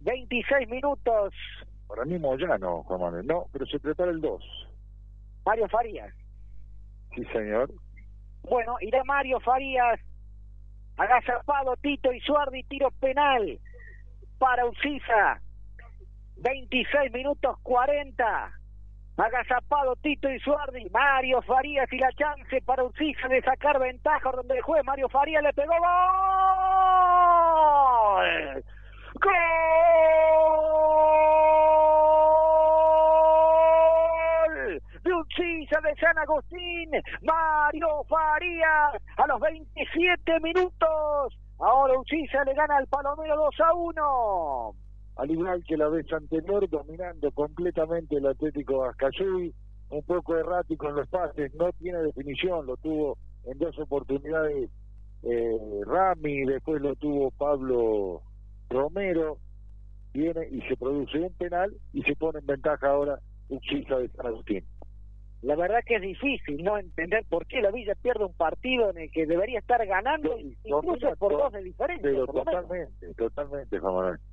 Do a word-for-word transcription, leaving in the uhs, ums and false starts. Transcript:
veintiséis minutos. Para mí Moyano, Juan Manuel. No, pero se prepara el dos. Mario Farías. Sí, señor. Bueno, irá Mario Farías. Agazapado Tito Isuardi, tiro penal para Ucisa. veintiséis minutos cuarenta. Agazapado Tito Isuardi, Mario Farías y la chance para Ucisa de sacar ventaja donde el juez Mario Farías le pegó. ¡Gol! ¡Gol! De Ucisa de San Agustín, Mario Farías a los veintisiete minutos. Ahora Ucisa le gana al Palomero dos a uno. Al igual que la vez anterior, dominando completamente el Atlético Ascayuy, un poco errático en los pases, no tiene definición, lo tuvo en dos oportunidades eh, Rami, después lo tuvo Pablo Romero, viene y se produce un penal y se pone en ventaja ahora Ucisa de San Agustín. La verdad que es difícil no entender por qué la Villa pierde un partido en el que debería estar ganando, incluso por dos de diferencia. Pero por lo menos. totalmente, totalmente, Juan Manuel.